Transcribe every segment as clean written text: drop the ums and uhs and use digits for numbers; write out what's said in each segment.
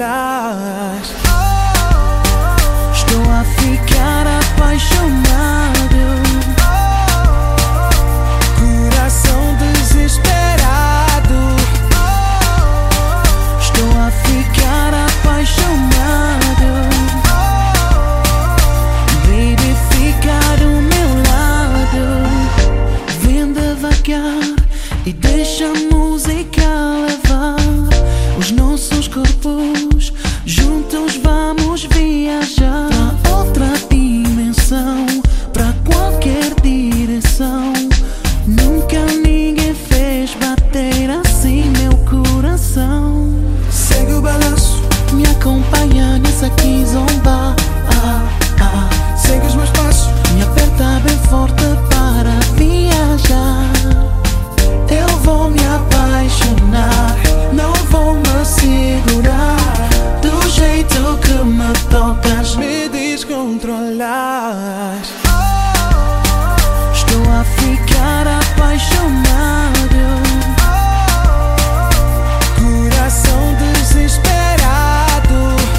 controlas. Estou a ficar apaixonado. Coração desesperado. Estou a ficar apaixonado. Baby, fica do meu lado. Vem devagar e deixa a música levar os nossos corpos. Juntos vamos viajar pra outra dimensão, pra qualquer direção. Nunca ninguém fez bater assim meu coração. Segue o balanço, me acompanha nessa kizomba. Segue os meus passos, me aperta bem forte para viajar. Eu vou me apaixonar, não vou me segurar. Do jeito que me tocas, me descontrolas. Estou a ficar apaixonado. Coração desesperado.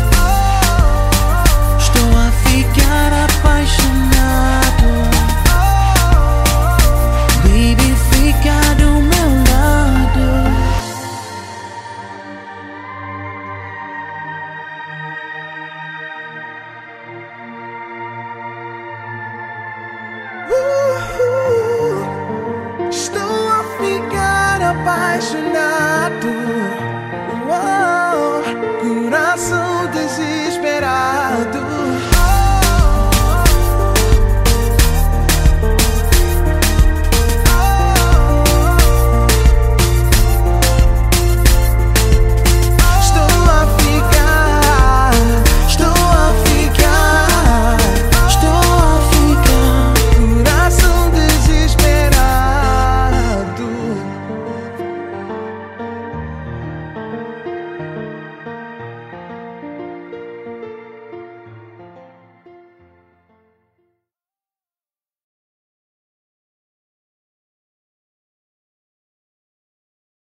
Estou a ficar apaixonado. Baby, fica do meu lado. Estou a ficar apaixonado.